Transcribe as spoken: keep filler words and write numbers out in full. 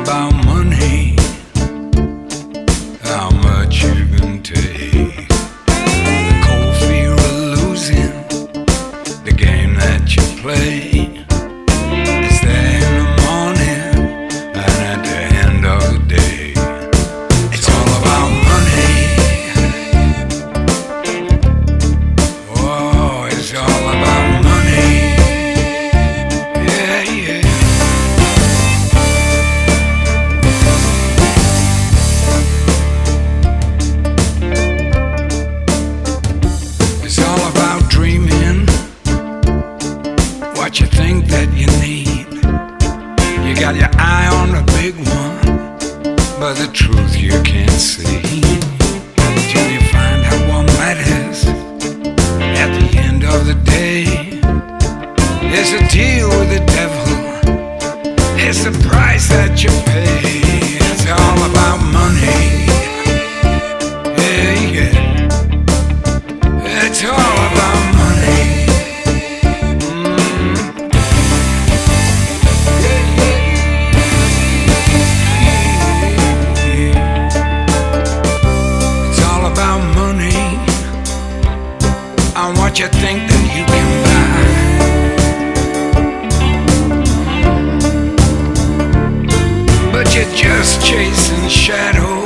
about money, how much you can take. The cold fear of losing the game that you play is there in the morning and at the end of the day. It's all about money. Oh, it's all about money. Yeah, yeah. It's all about dreaming what you think that you need. You got your eye on the big one, but the truth you can't see. Till you find out what matters at the end of the day. It's a deal with the devil, it's the price that you pay. It's all about money. Yeah, yeah. It's all about money. Mm. It's all about money and what you think that you can buy. But you're just chasing shadows.